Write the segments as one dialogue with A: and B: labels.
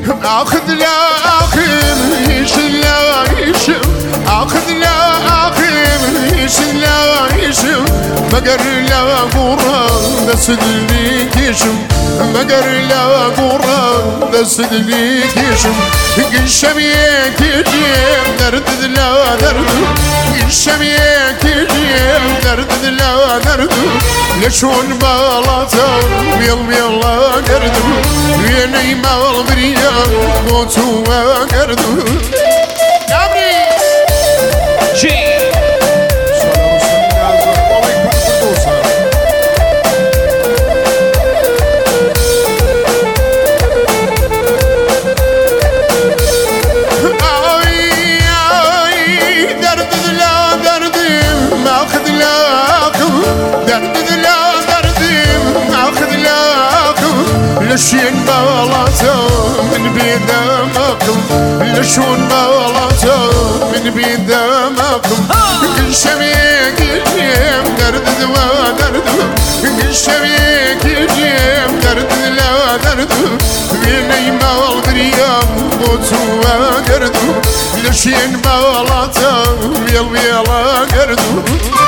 A: اخذ لا اخذ لا يشم اخذ لا اخذ لا يشم مقر لا قران دسد ليك يشم مقر لا قران دسد ليك يشم قشميك يجيب درد لا درد قشميك يجيب درد لا درد لشون بالاتا يلا قردو ويني مال بريان قوتو قردو يابري
B: جي
A: لشين بالاتا من بيدامكم لشون بالاتا من بيدامكم كل شميك يجيب درد دوا درد كل شميك يجيب درد لا درد بيني مال بريام قوتوا قردو لشين بالاتا يلا قردو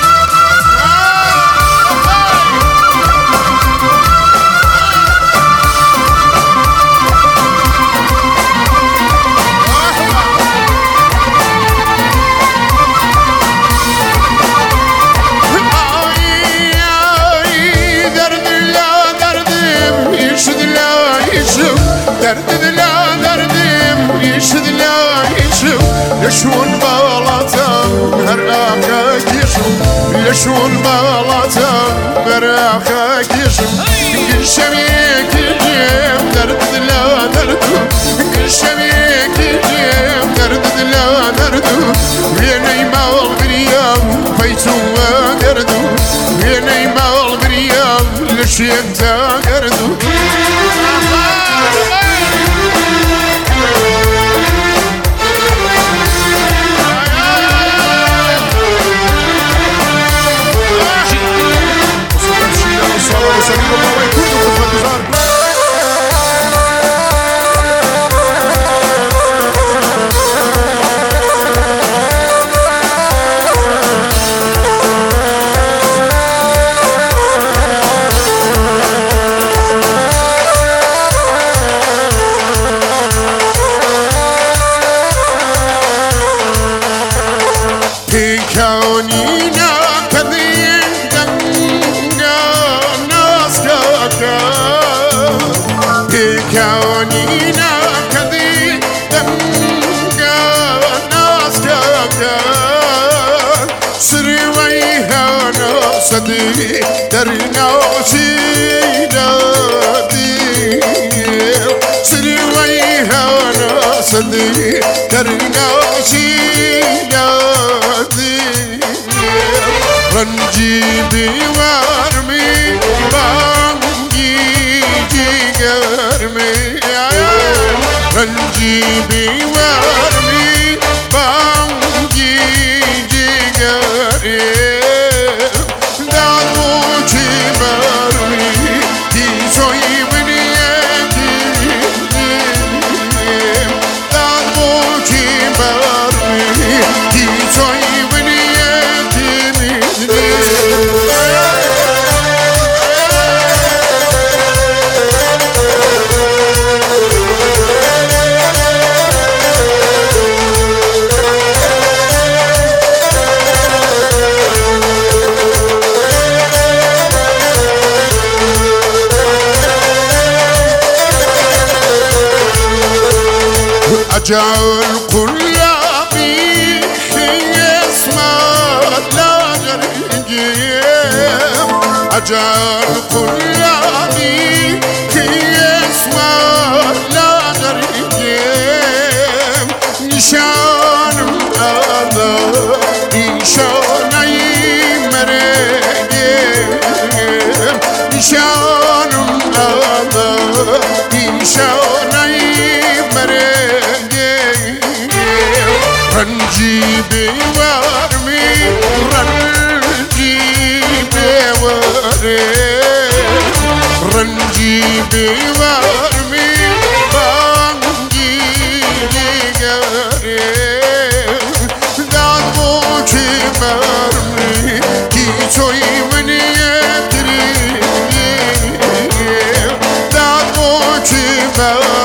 A: درد لا دردم يشد لا يشم لشون بالاتا هراخك يشم لشون بالاتا هراخك يشم قشميك يجيب درد لا درد قشميك يجيب درد لا درد ويني مال بريام بيتو قردو ويني مال بريام لشين تا قردو كونينا كذين دنگا ناسكاكا كونينا كذين دنگا ناسكاكا سريويها ناسدي درنا سيداتي سريويها ناسدي درنا سيداتي رنجي بوارمي بانجي جيجرمي رنجي بوارمي بانجي جيجرمي دعوتي مرمي تيزوي ونيتي دعوتي مرمي تيزوي أجعل كل عبيد اسمه لا جريم أجعل كل عبيد اسمه لا جريم نشان هذا نشان مريم نشان هذا نشان رنجي بوارمي رنجي بوارمي رنجي بوارمي بانجي من